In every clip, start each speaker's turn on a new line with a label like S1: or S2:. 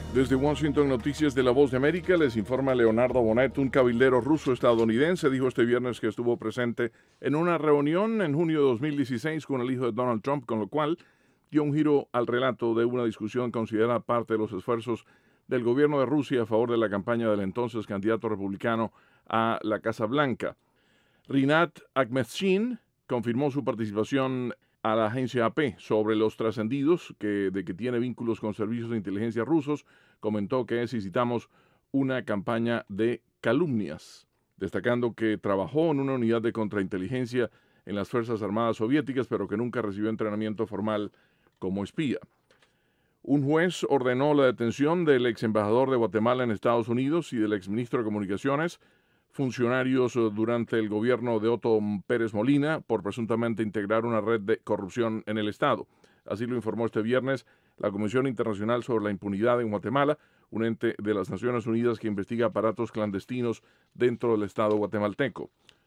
S1: Desde Washington, Noticias de La Voz de América, les informa Leonardo Bonet. Un cabildero ruso-estadounidense dijo este viernes que estuvo presente en una reunión en junio de 2016 con el hijo de Donald Trump, con lo cual dio un giro al relato de una discusión considerada parte de los esfuerzos del gobierno de Rusia a favor de la campaña del entonces candidato republicano a la Casa Blanca. Rinat Akhmetshin confirmó su participación a la agencia AP sobre los trascendidos de que tiene vínculos con servicios de inteligencia rusos. Comentó que es, y citamos, una campaña de calumnias, destacando que trabajó en una unidad de contrainteligencia en las Fuerzas Armadas soviéticas, pero que nunca recibió entrenamiento formal como espía. Un juez ordenó la detención del ex embajador de Guatemala en Estados Unidos y del ex ministro de Comunicaciones, funcionarios durante el gobierno de Otto Pérez Molina, por presuntamente integrar una red de corrupción en el Estado. Así lo informó este viernes la Comisión Internacional sobre la Impunidad en Guatemala, un ente de las Naciones Unidas que investiga aparatos clandestinos dentro del Estado guatemalteco.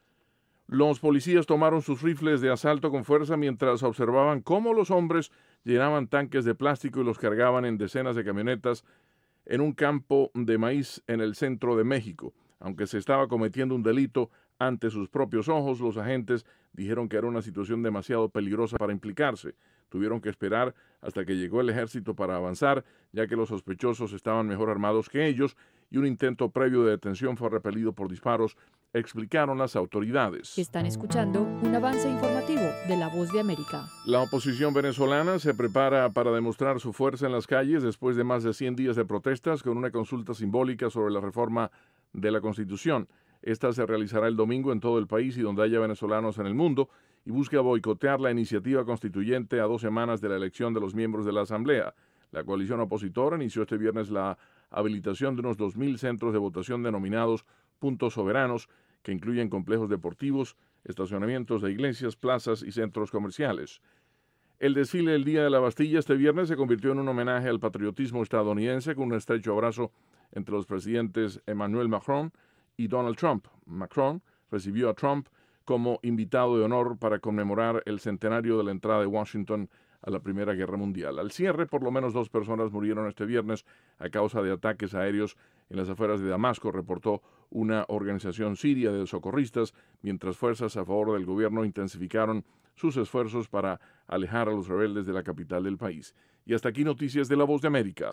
S1: Los policías tomaron sus rifles de asalto con fuerza mientras observaban cómo los hombres llenaban tanques de plástico y los cargaban en decenas de camionetas en un campo de maíz en el centro de México. Aunque se estaba cometiendo un delito ante sus propios ojos, los agentes dijeron que era una situación demasiado peligrosa para implicarse. Tuvieron que esperar hasta que llegó el ejército para avanzar, ya que los sospechosos estaban mejor armados que ellos y un intento previo de detención fue repelido por disparos, explicaron las autoridades.
S2: Están escuchando un avance informativo de La Voz de América.
S1: La oposición venezolana se prepara para demostrar su fuerza en las calles después de más de 100 días de protestas con una consulta simbólica sobre la reforma de la Constitución. Esta se realizará el domingo en todo el país y donde haya venezolanos en el mundo y busca boicotear la iniciativa constituyente a 2 semanas de la elección de los miembros de la Asamblea. La coalición opositora inició este viernes la habilitación de unos 2.000 centros de votación denominados puntos soberanos, que incluyen complejos deportivos, estacionamientos de iglesias, plazas y centros comerciales. El desfile del Día de la Bastilla este viernes se convirtió en un homenaje al patriotismo estadounidense con un estrecho abrazo entre los presidentes Emmanuel Macron y Donald Trump. Macron recibió a Trump como invitado de honor para conmemorar el centenario de la entrada de Washington a la Primera Guerra Mundial. Al cierre, por lo menos 2 personas murieron este viernes a causa de ataques aéreos en las afueras de Damasco, reportó una organización siria de socorristas, mientras fuerzas a favor del gobierno intensificaron sus esfuerzos para alejar a los rebeldes de la capital del país. Y hasta aquí Noticias de La Voz de América.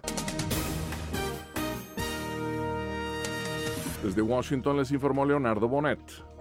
S1: Desde Washington les informó Leonardo Bonet.